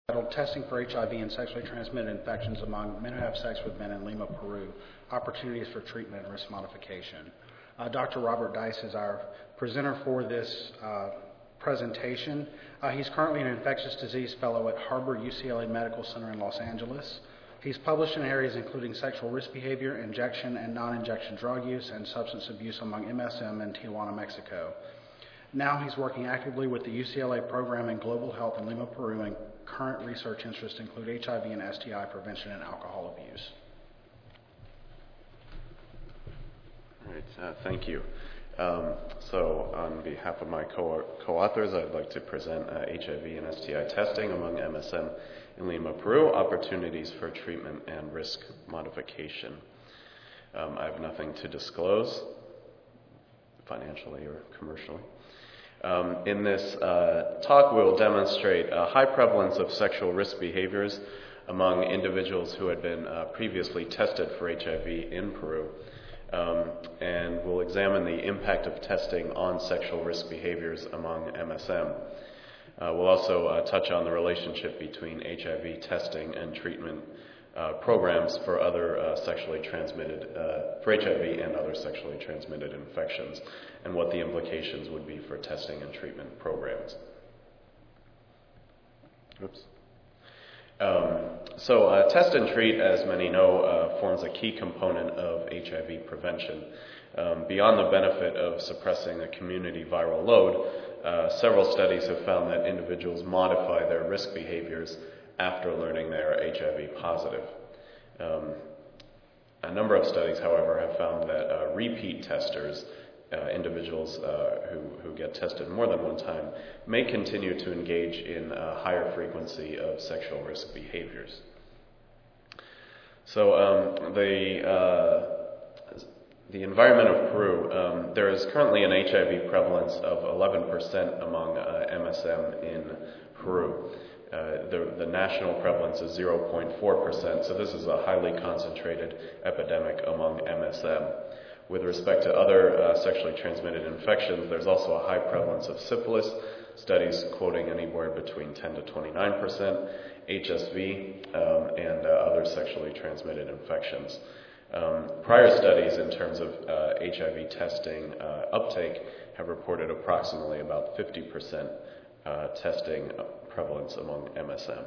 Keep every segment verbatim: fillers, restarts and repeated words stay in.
Titled Testing for H I V and Sexually Transmitted Infections Among Men Who Have Sex with Men in Lima, Peru, Opportunities for Treatment and Risk Modification. Uh, Doctor Robert Dice is our presenter for this uh, presentation. Uh, he's currently an infectious disease fellow at Harbor U C L A Medical Center in Los Angeles. He's published in areas including sexual risk behavior, injection and non-injection drug use, and substance abuse among M S M in Tijuana, Mexico. Now he's working actively with the U C L A program in global health in Lima, Peru, and current research interests include H I V and S T I prevention and alcohol abuse. All right, uh, thank you. Um, so on behalf of my co- co-authors, I'd like to present uh, H I V and S T I testing among M S M in Lima, Peru, opportunities for treatment and risk modification. Um, I have nothing to disclose, financially or commercially. Um, in this uh, talk, we'll demonstrate a high prevalence of sexual risk behaviors among individuals who had been uh, previously tested for H I V in Peru. Um, and we'll examine the impact of testing on sexual risk behaviors among M S M. Uh, we'll also uh, touch on the relationship between H I V testing and treatment uh, programs for other uh, sexually transmitted, uh, for H I V and other sexually transmitted infections, and what the implications would be for testing and treatment programs. Oops. Um, so uh, test and treat, as many know, uh, forms a key component of H I V prevention. Um, beyond the benefit of suppressing a community viral load, uh, several studies have found that individuals modify their risk behaviors after learning they are H I V positive. Um, a number of studies, however, have found that uh, repeat testers, uh, individuals uh, who, who get tested more than one time, may continue to engage in a higher frequency of sexual risk behaviors. So um, the uh, the environment of Peru, um, there is currently an H I V prevalence of eleven percent among uh, M S M in Peru. Uh, the, the national prevalence is zero point four percent, so this is a highly concentrated epidemic among M S M. With respect to other uh, sexually transmitted infections, there's also a high prevalence of syphilis, studies quoting anywhere between ten to twenty-nine percent, H S V, um, and uh, other sexually transmitted infections. Um, prior studies in terms of uh, H I V testing uh, uptake have reported approximately about fifty percent uh, testing prevalence among M S M.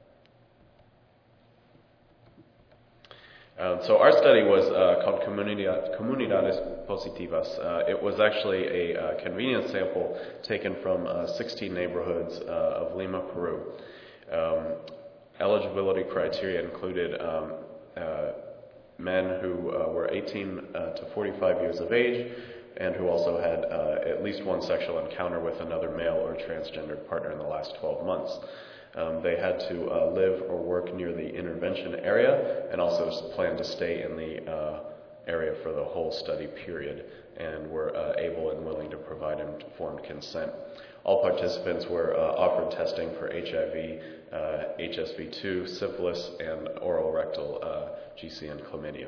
Um, so our study was uh, called Comunidad, Comunidades Positivas. Uh, it was actually a uh, convenience sample taken from uh, sixteen neighborhoods uh, of Lima, Peru. Um, eligibility criteria included um, uh, men who uh, were eighteen uh, to forty-five years of age and who also had uh, at least one sexual encounter with another male or transgendered partner in the last twelve months. Um, they had to uh, live or work near the intervention area and also plan to stay in the uh, area for the whole study period and were uh, able and willing to provide informed consent. All participants were uh, offered testing for H I V, uh, H S V two, syphilis, and oral rectal uh, G C and chlamydia.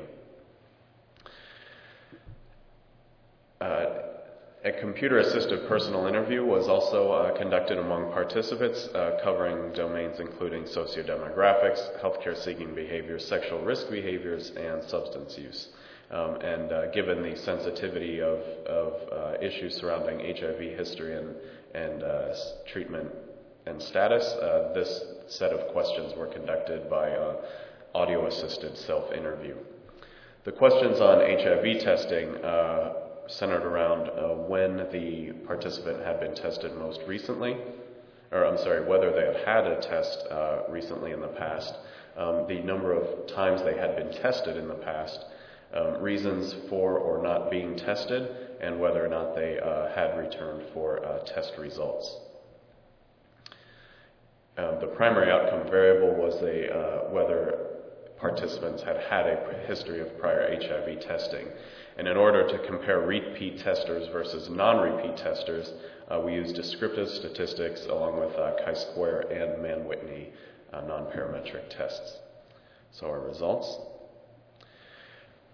Uh, a computer-assisted personal interview was also uh, conducted among participants, uh, covering domains including sociodemographics, healthcare-seeking behaviors, sexual risk behaviors, and substance use. Um, and uh, given the sensitivity of, of uh, issues surrounding H I V history and, and uh, treatment and status, uh, this set of questions were conducted by uh, audio-assisted self-interview. The questions on H I V testing uh, centered around uh, when the participant had been tested most recently, or I'm sorry, whether they had had a test uh, recently in the past, um, the number of times they had been tested in the past, um, reasons for or not being tested, and whether or not they uh, had returned for uh, test results. Um, the primary outcome variable was the, uh, whether participants had had a history of prior H I V testing. And in order to compare repeat testers versus non-repeat testers, uh, we used descriptive statistics along with uh, chi-square and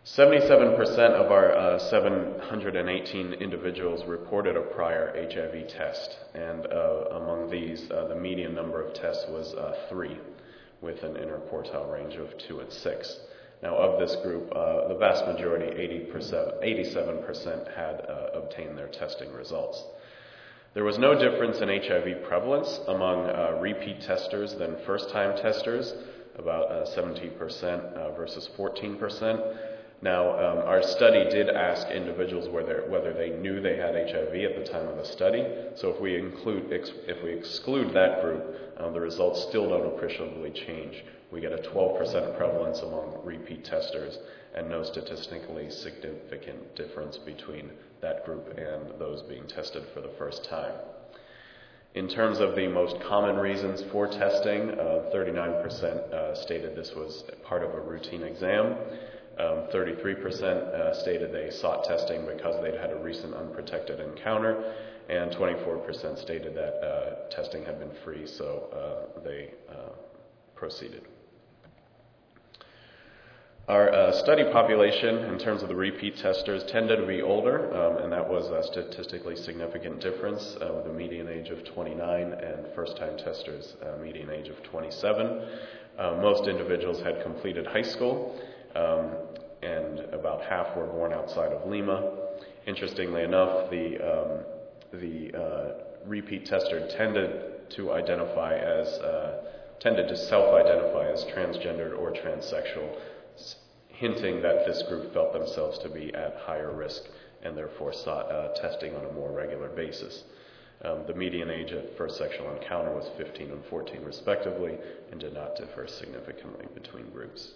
seventy-seven percent of our uh, seven hundred eighteen individuals reported a prior H I V test, and uh, among these, uh, the median number of tests was uh, three, with an interquartile range of two and six. Now, of this group, uh, the vast majority, eighty percent, eighty-seven percent, had uh, obtained their testing results. There was no difference in H I V prevalence among uh, repeat testers than first-time testers, about uh, seventeen percent uh, versus fourteen percent. Now, um, our study did ask individuals whether, whether they knew they had H I V at the time of the study. So if we include, ex- if we exclude that group, uh, the results still don't appreciably change. We get a twelve percent prevalence among repeat testers and no statistically significant difference between that group and those being tested for the first time. In terms of the most common reasons for testing, uh, thirty-nine percent uh, stated this was part of a routine exam. Um, thirty-three percent uh, stated they sought testing because they'd had a recent unprotected encounter, and twenty-four percent stated that uh, testing had been free, so uh, they uh, proceeded. Our uh, study population, in terms of the repeat testers, tended to be older, um, and that was a statistically significant difference, uh, with a median age of twenty-nine and first-time testers, uh, median age of twenty-seven. Uh, most individuals had completed high school, um, and about half were born outside of Lima. Interestingly enough, the um, the uh, repeat tester tended to identify as uh, tended to self-identify as transgendered or transsexual, hinting that this group felt themselves to be at higher risk and therefore sought uh, testing on a more regular basis. Um, the median age at first sexual encounter was fifteen and fourteen respectively, and did not differ significantly between groups.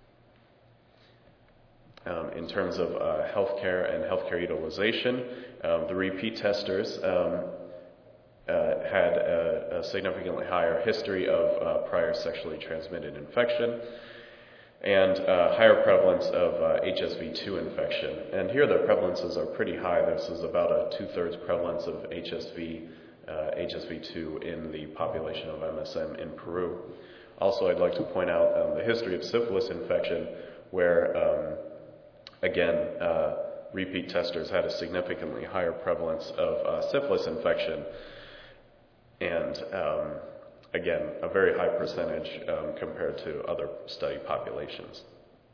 Um, in terms of uh, healthcare and healthcare utilization, um, the repeat testers um, uh, had a, a significantly higher history of uh, prior sexually transmitted infection, and uh, higher prevalence of uh, H S V two infection. And here the prevalences are pretty high. This is about a two-thirds prevalence of H S V, uh, H S V two in the population of M S M in Peru. Also, I'd like to point out um, the history of syphilis infection, where, um, again, uh, repeat testers had a significantly higher prevalence of uh, syphilis infection, and um, again, a very high percentage um, compared to other study populations.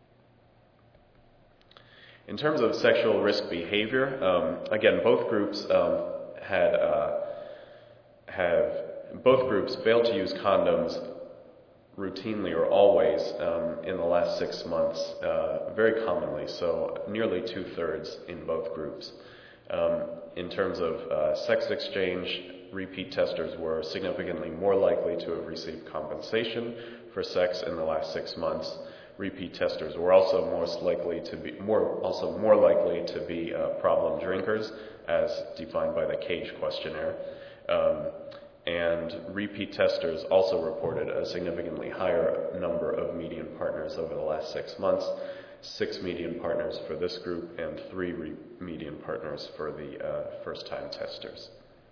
In terms of sexual risk behavior, um, again, both groups um, had uh, have both groups failed to use condoms routinely or always um, in the last six months, uh, very commonly, so nearly two-thirds in both groups. Um, in terms of uh, sex exchange, repeat testers were significantly more likely to have received compensation for sex in the last six months. Repeat testers were also most likely to be more also more likely to be uh, problem drinkers, as defined by the CAGE questionnaire. Um, and repeat testers also reported a significantly higher number of median partners over the last six months. Six median partners for this group and three re- median partners for the uh, first-time testers.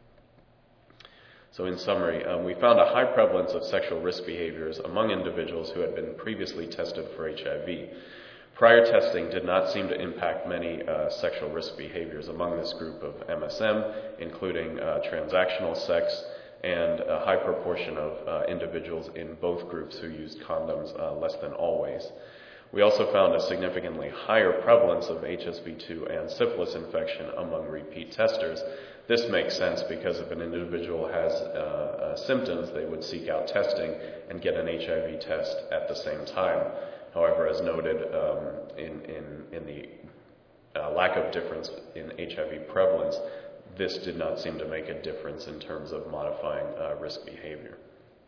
So in summary, um, we found a high prevalence of sexual risk behaviors among individuals who had been previously tested for H I V. Prior testing did not seem to impact many uh, sexual risk behaviors among this group of M S M, including uh, transactional sex, and a high proportion of uh, individuals in both groups who used condoms uh, less than always. We also found a significantly higher prevalence of H S V two and syphilis infection among repeat testers. This makes sense because if an individual has uh, uh, symptoms, they would seek out testing and get an H I V test at the same time. However, as noted um, in, in, in the uh, lack of difference in H I V prevalence, this did not seem to make a difference in terms of modifying uh, risk behavior.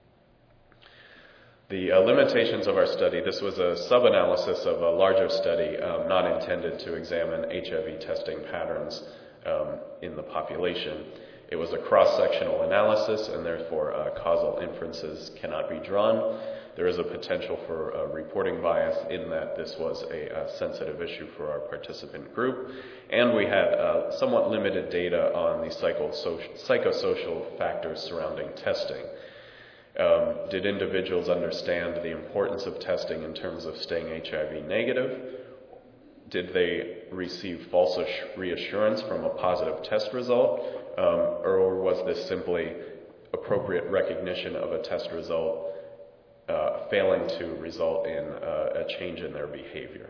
The uh, limitations of our study, this was a sub-analysis of a larger study um, not intended to examine H I V testing patterns um, in the population. It was a cross-sectional analysis, and therefore uh, causal inferences cannot be drawn. There is a potential for uh, reporting bias in that this was a, a sensitive issue for our participant group, and we had uh, somewhat limited data on the psychosocial, psychosocial factors surrounding testing. Um, did individuals understand the importance of testing in terms of staying H I V negative, did they receive false reassurance from a positive test result, um, or was this simply appropriate recognition of a test result uh, failing to result in uh, a change in their behavior?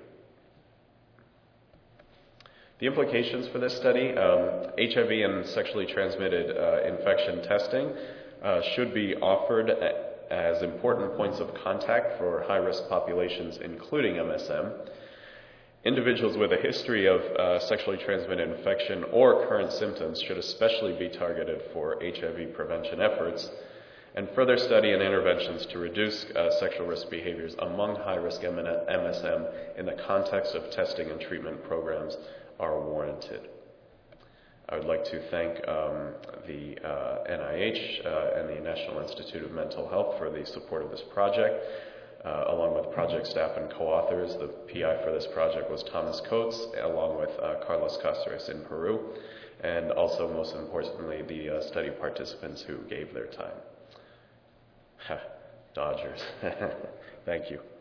The implications for this study, um, H I V and sexually transmitted uh, infection testing uh, should be offered a, as important points of contact for high-risk populations, including M S M. Individuals with a history of uh, sexually transmitted infection or current symptoms should especially be targeted for H I V prevention efforts, and further study and interventions to reduce uh, sexual risk behaviors among high-risk M S M in the context of testing and treatment programs are warranted. I would like to thank um, the uh, N I H uh, and the National Institute of Mental Health for the support of this project, uh, along with project staff and co-authors. The P I for this project was Thomas Coates, along with uh, Carlos Cáceres in Peru, and also, most importantly, the uh, study participants who gave their time. Dodgers. Thank you.